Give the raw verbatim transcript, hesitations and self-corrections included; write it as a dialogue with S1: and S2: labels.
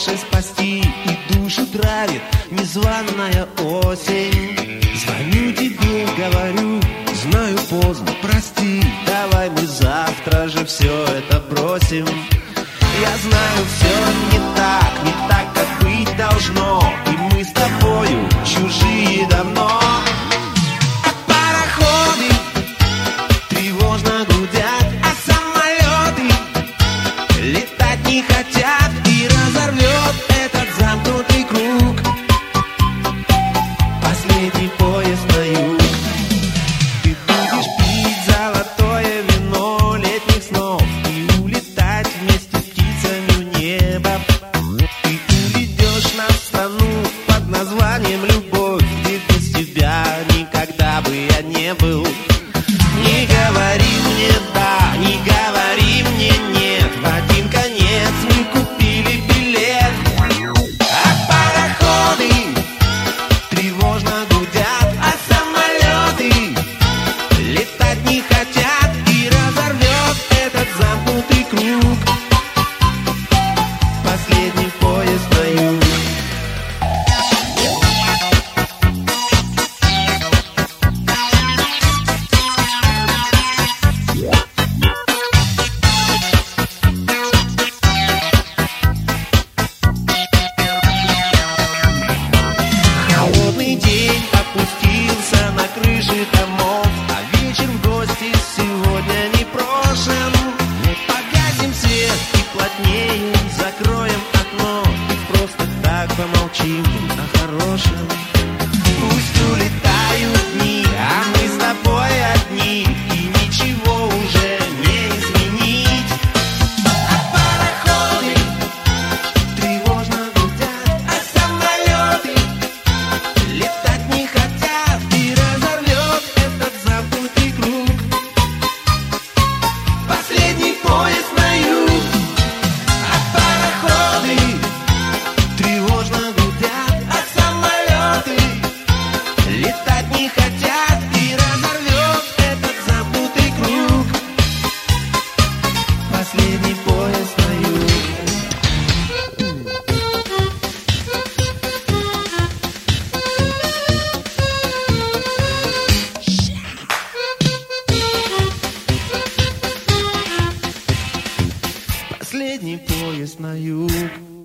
S1: больше спасти, и душу травит незваная осень. Звоню тебе, говорю, знаю поздно, прости, давай мы завтра же все это бросим. Я знаю, все не так, не так, как быть должно, и мы с тобою чужие давно. А пароходы тревожно гудят, а самолеты летать не хотят, и разорвет этот замкнутый круг последний поезд на юг. Ты будешь пить золотое вино летних снов и улетать вместе с птицами в небо. Ты уведешь нас в страну под названием любовь, где без тебя никогда бы я не был. Не говори мне да, не говори мне нет, в один конец мы купили билет. А пароходы тревожно гудят, а самолеты летать не хотят, и разорвет этот замкнутый круг последний поезд на юг. Холодный день опустился на крыши домов, а вечер в гости сегодня не брошен. Погасим свет и плотнее закроем окно, и просто так помолчим о хорошем. Пусть улетают дни, а мы с тобой одни, и ничего уже не изменить. А пароходы тревожно гудят, а самолеты летать не хотят, и разорвет этот замкнутый круг последний поезд на юг. А пароходы тревожно гудят, а самолеты летать не хотят, и разорвет этот замкнутый круг последний поезд на юг. Последний поезд на юг.